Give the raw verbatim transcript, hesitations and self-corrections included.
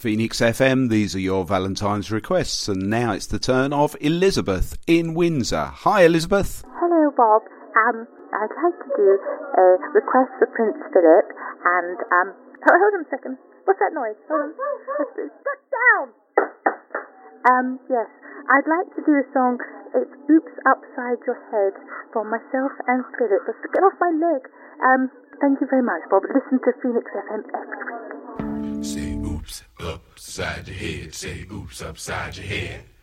Phoenix F M, these are your Valentine's requests, and now it's the turn of Elizabeth in Windsor. Hi, Elizabeth. Hello, Bob. Um, I'd like to do a request for Prince Philip, and, um, hold, hold on a second. What's that noise? Hold on. Shut down! Um, yes, I'd like to do a song, it's Oops Upside Your Head, for myself and Philip. But get off my leg. Um, thank you very much, Bob. Listen to Phoenix F M every week. Say oops upside your head, say oops upside your head.